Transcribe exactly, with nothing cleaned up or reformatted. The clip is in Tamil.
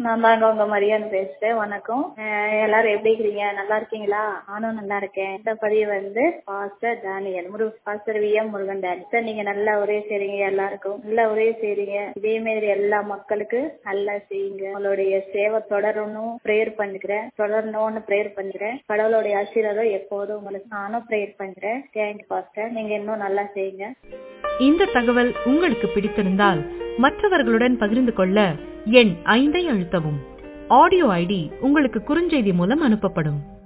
நான் தாங்க உங்க மரியாதை பேசுறேன். வணக்கம். அஹ் எல்லாரும் எப்படி இருக்கிறீங்க? நல்லா இருக்கீங்களா? நானும் நல்லா இருக்கேன். இந்த பதிவு வந்து பாஸ்டர் டேனியல் முரு pastor V M Murugan Daniel sir. நீங்க நல்லா உதவி செய்றீங்க, எல்லாருக்கும் நல்லா உதவி செய்றீங்க. இதே மாதிரி எல்லா மக்களுக்கு நல்லா செய்யுங்க. உங்களுடைய சேவை தொடரணும் பிரேயர் பண்ணிக்கிறேன், தொடரணும்னு பிரேயர் பண்ணிக்கிறேன். கடவுளுடைய ஆசீர்வாதம் எப்போதும் உங்களுக்கு. நானும் பிரேயர் பண்றேன். Thank you pastor. நீங்க இன்னும் நல்லா செய்யுங்க. இந்த தகவல் உங்களுக்கு பிடித்திருந்தால் மற்றவர்களுடன் பகிர்ந்து கொள்ள எண் ஐந்தை அழுத்தவும். ஆடியோ ஐடி உங்களுக்கு குறுஞ்செய்தி மூலம் அனுப்பப்படும்.